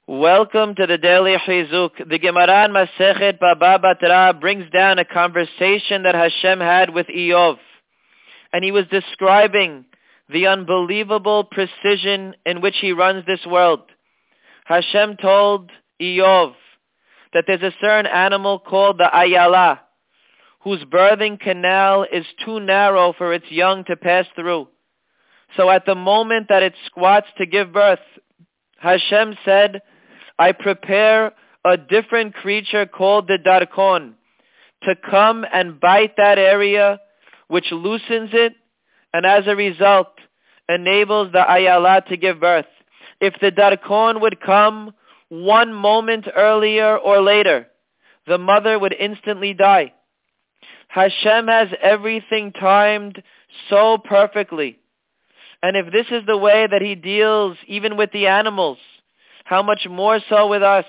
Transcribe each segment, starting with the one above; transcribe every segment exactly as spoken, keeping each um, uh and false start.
Welcome to the Daily Chizuk. The Gemara in Masechet Baba Batra brings down a conversation that Hashem had with Eov. And he was describing the unbelievable precision in which he runs this world. Hashem told Eov that there's a certain animal called the Ayala, whose birthing canal is too narrow for its young to pass through. So at the moment that it squats to give birth, Hashem said, I prepare a different creature called the Darkon to come and bite that area, which loosens it, and as a result, enables the Ayala to give birth. If the Darkon would come one moment earlier or later, the mother would instantly die. Hashem has everything timed so perfectly. And if this is the way that he deals even with the animals, how much more so with us?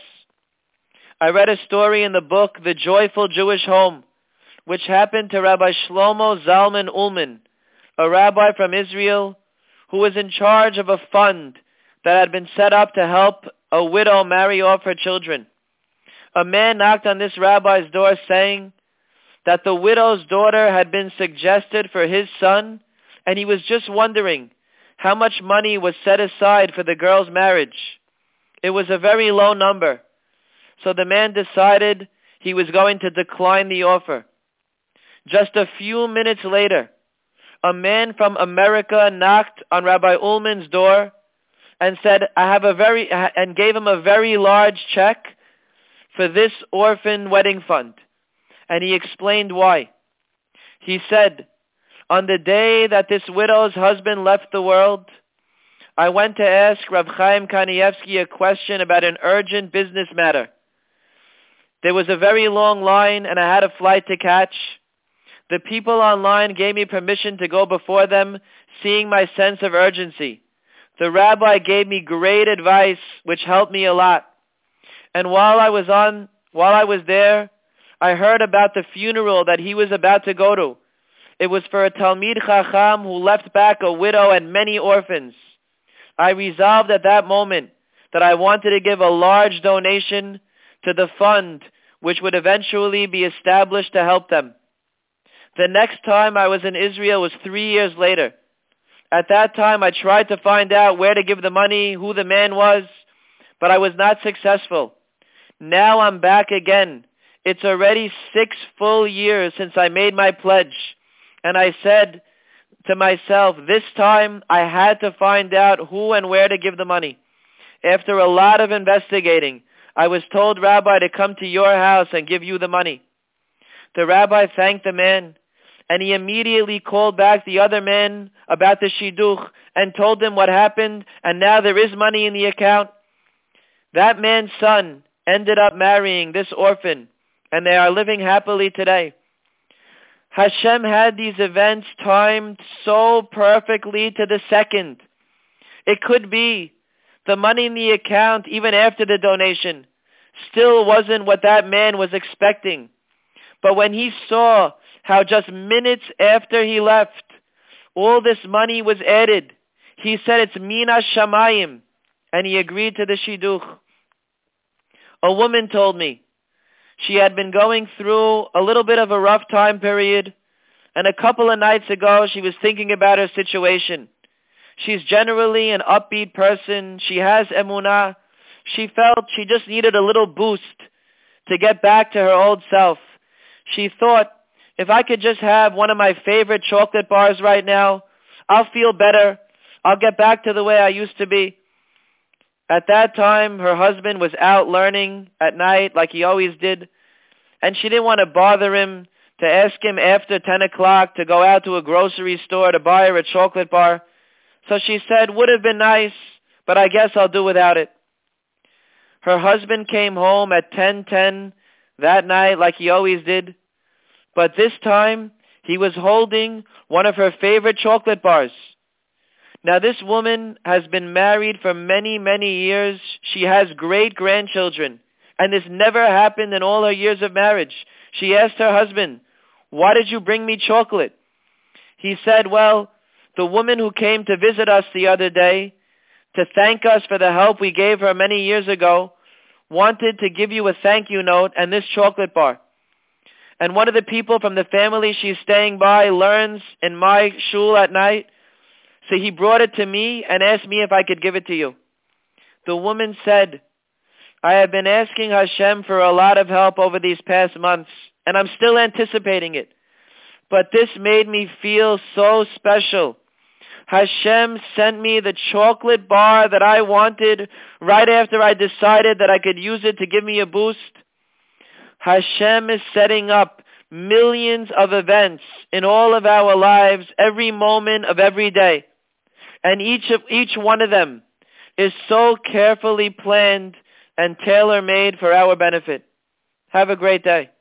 I read a story in the book, The Joyful Jewish Home, which happened to Rabbi Shlomo Zalman Ullman, a rabbi from Israel who was in charge of a fund that had been set up to help a widow marry off her children. A man knocked on this rabbi's door saying that the widow's daughter had been suggested for his son, and he was just wondering how much money was set aside for the girl's marriage. It was a very low number. So the man decided he was going to decline the offer. Just a few minutes later, a man from America knocked on Rabbi Ullman's door and said, I have a very, and gave him a very large check for this orphan wedding fund. And he explained why. He said, on the day that this widow's husband left the world, I went to ask Reb Chaim Kanievsky a question about an urgent business matter. There was a very long line and I had a flight to catch. The people online gave me permission to go before them, seeing my sense of urgency. The rabbi gave me great advice, which helped me a lot. And while I was on, while I was there, I heard about the funeral that he was about to go to. It was for a Talmid Chacham who left back a widow and many orphans. I resolved at that moment that I wanted to give a large donation to the fund which would eventually be established to help them. The next time I was in Israel was three years later. At that time I tried to find out where to give the money, who the man was, but I was not successful. Now I'm back again. It's already six full years since I made my pledge. And I said to myself, this time I had to find out who and where to give the money. After a lot of investigating, I was told, Rabbi, to come to your house and give you the money. The rabbi thanked the man, and he immediately called back the other man about the shidduch and told him what happened, and now there is money in the account. That man's son ended up marrying this orphan, and they are living happily today. Hashem had these events timed so perfectly to the second. It could be the money in the account, even after the donation, still wasn't what that man was expecting. But when he saw how just minutes after he left, all this money was added, he said it's Mina Shamayim, and he agreed to the shidduch. A woman told me, she had been going through a little bit of a rough time period, and a couple of nights ago she was thinking about her situation. She's generally an upbeat person. She has emunah. She felt she just needed a little boost to get back to her old self. She thought, if I could just have one of my favorite chocolate bars right now, I'll feel better. I'll get back to the way I used to be. At that time, her husband was out learning at night like he always did, and she didn't want to bother him to ask him after ten o'clock to go out to a grocery store to buy her a chocolate bar. So she said, would have been nice, but I guess I'll do without it. Her husband came home at ten ten that night like he always did, but this time he was holding one of her favorite chocolate bars. Now this woman has been married for many, many years. She has great grandchildren. And this never happened in all her years of marriage. She asked her husband, why did you bring me chocolate? He said, well, the woman who came to visit us the other day to thank us for the help we gave her many years ago, wanted to give you a thank you note and this chocolate bar. And one of the people from the family she's staying by learns in my shul at night, so he brought it to me and asked me if I could give it to you. The woman said, I have been asking Hashem for a lot of help over these past months, and I'm still anticipating it. But this made me feel so special. Hashem sent me the chocolate bar that I wanted right after I decided that I could use it to give me a boost. Hashem is setting up millions of events in all of our lives, every moment of every day. And each of each one of them is so carefully planned and tailor-made for our benefit. Have a great day.